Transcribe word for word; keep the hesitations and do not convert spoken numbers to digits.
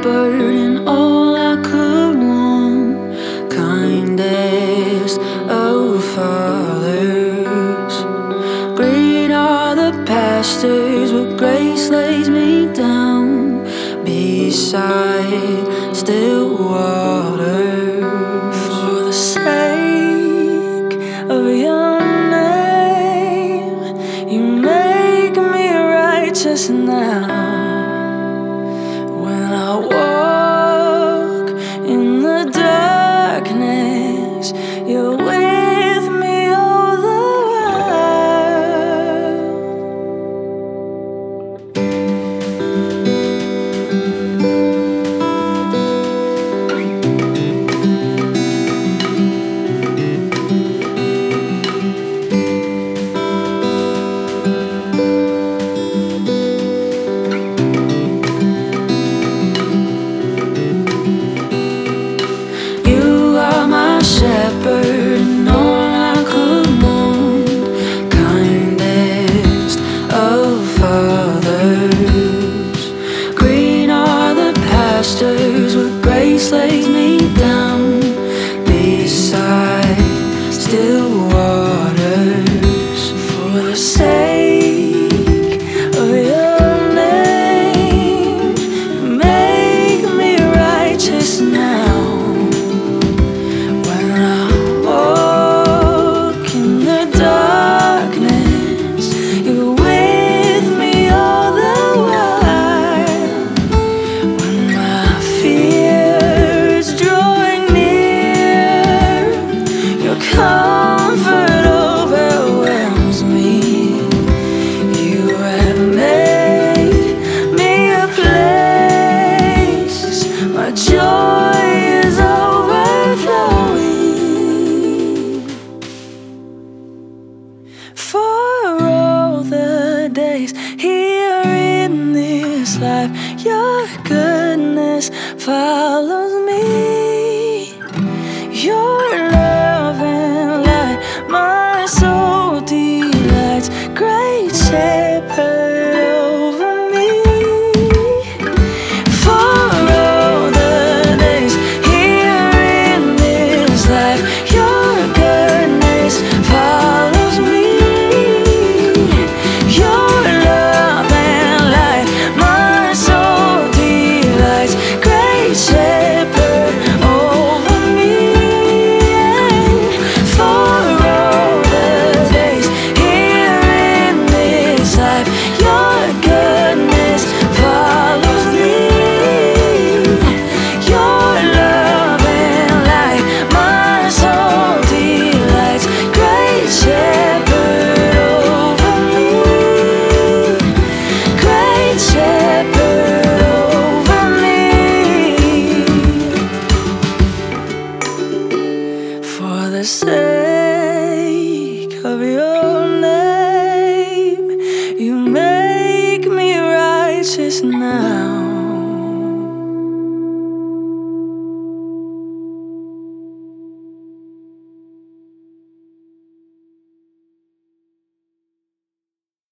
shepherd and all I could want, kindest of fathers. Great are the pastors, but grace lays me down beside still water. For the sake of your name, you make me righteous now. When I walk in the darkness, you're with me all the shepherd and all I could want, kindest of fathers. Green are the pastures where grace lays me down